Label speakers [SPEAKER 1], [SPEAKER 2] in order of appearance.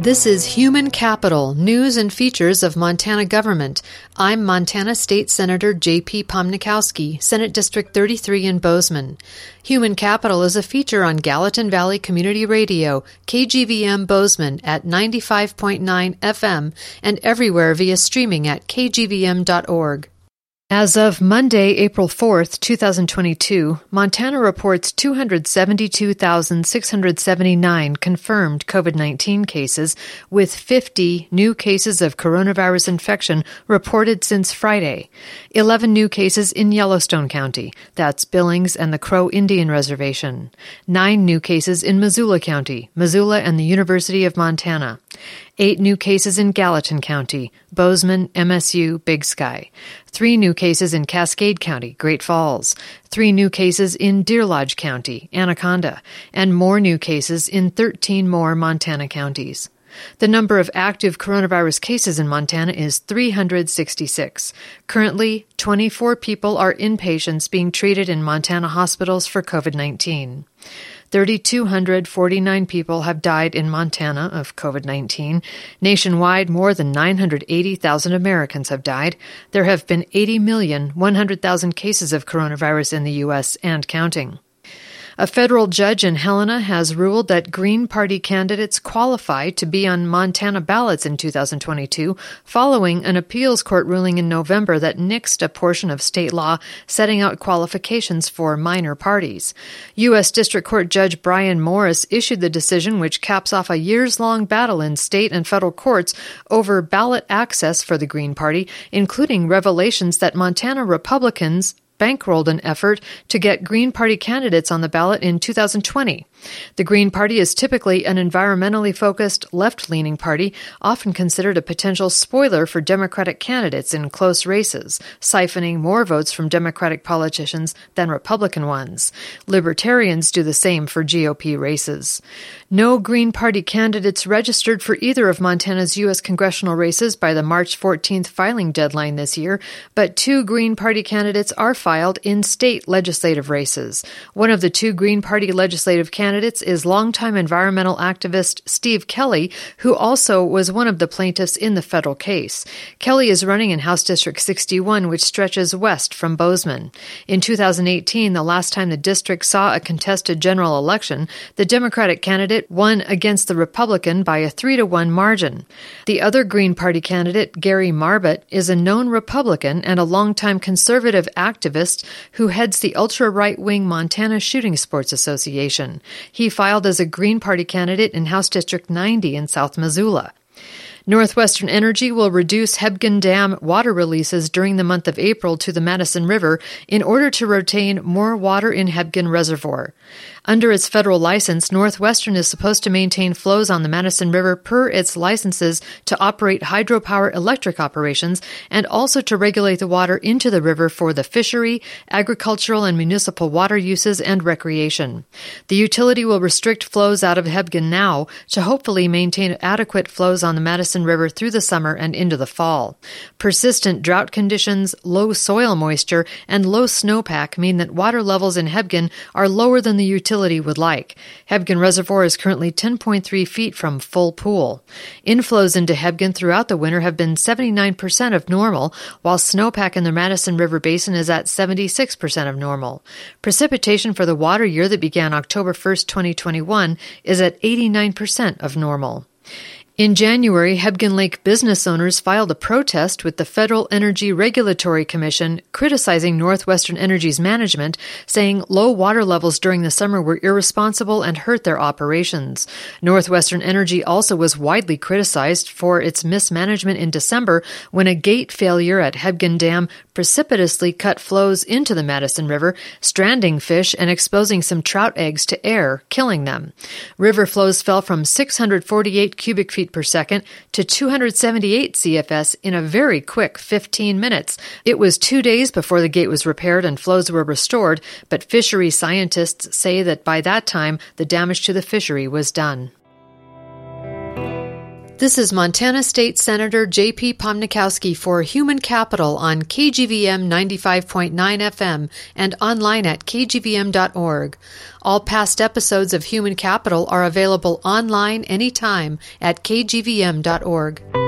[SPEAKER 1] This is Human Capital, News and Features of Montana Government. I'm Montana State Senator J.P. Pomnikowski, Senate District 33 in Bozeman. Human Capital is a feature on Gallatin Valley Community Radio, KGVM Bozeman at 95.9 FM and everywhere via streaming at kgvm.org. As of Monday, April 4th, 2022, Montana reports 272,679 confirmed COVID-19 cases, with 50 new cases of coronavirus infection reported since Friday. 11 new cases in Yellowstone County, that's Billings and the Crow Indian Reservation. 9 new cases in Missoula County, Missoula and the University of Montana. 8 new cases in Gallatin County, Bozeman, MSU, Big Sky. 3 new cases in Cascade County, Great Falls. 3 new cases in Deer Lodge County, Anaconda. And more new cases in 13 more Montana counties. The number of active coronavirus cases in Montana is 366. Currently, 24 people are inpatients being treated in Montana hospitals for COVID-19. 3,249 people have died in Montana of COVID-19. Nationwide, more than 980,000 Americans have died. There have been 80,100,000 cases of coronavirus in the U.S. and counting. A federal judge in Helena has ruled that Green Party candidates qualify to be on Montana ballots in 2022, following an appeals court ruling in November that nixed a portion of state law setting out qualifications for minor parties. U.S. District Court Judge Brian Morris issued the decision, which caps off a years-long battle in state and federal courts over ballot access for the Green Party, including revelations that Montana Republicans bankrolled an effort to get Green Party candidates on the ballot in 2020. The Green Party is typically an environmentally focused, left-leaning party, often considered a potential spoiler for Democratic candidates in close races, siphoning more votes from Democratic politicians than Republican ones. Libertarians do the same for GOP races. No Green Party candidates registered for either of Montana's U.S. congressional races by the March 14th filing deadline this year, but 2 Green Party candidates are filed in state legislative races. One of the 2 Green Party legislative candidates is longtime environmental activist Steve Kelly, who also was one of the plaintiffs in the federal case. Kelly is running in House District 61, which stretches west from Bozeman. In 2018, the last time the district saw a contested general election, the Democratic candidate won against the Republican by a 3-1 margin. The other Green Party candidate, Gary Marbut, is a known Republican and a longtime conservative activist who heads the ultra-right-wing Montana Shooting Sports Association. He filed as a Green Party candidate in House District 90 in South Missoula. Northwestern Energy will reduce Hebgen Dam water releases during the month of April to the Madison River in order to retain more water in Hebgen Reservoir. Under its federal license, Northwestern is supposed to maintain flows on the Madison River per its licenses to operate hydropower electric operations and also to regulate the water into the river for the fishery, agricultural and municipal water uses, and recreation. The utility will restrict flows out of Hebgen now to hopefully maintain adequate flows on the Madison River through the summer and into the fall. Persistent drought conditions, low soil moisture, and low snowpack mean that water levels in Hebgen are lower than the utility would like. Hebgen Reservoir is currently 10.3 feet from full pool. Inflows into Hebgen throughout the winter have been 79% of normal, while snowpack in the Madison River Basin is at 76% of normal. Precipitation for the water year that began October 1st, 2021 is at 89% of normal. In January, Hebgen Lake business owners filed a protest with the Federal Energy Regulatory Commission criticizing Northwestern Energy's management, saying low water levels during the summer were irresponsible and hurt their operations. Northwestern Energy also was widely criticized for its mismanagement in December when a gate failure at Hebgen Dam precipitously cut flows into the Madison River, stranding fish and exposing some trout eggs to air, killing them. River flows fell from 648 cubic feet per second to 278 CFS in a very quick 15 minutes. It was 2 days before the gate was repaired and flows were restored, but fishery scientists say that by that time, the damage to the fishery was done. This is Montana State Senator J.P. Pomnikowski for Human Capital on KGVM 95.9 FM and online at kgvm.org. All past episodes of Human Capital are available online anytime at kgvm.org.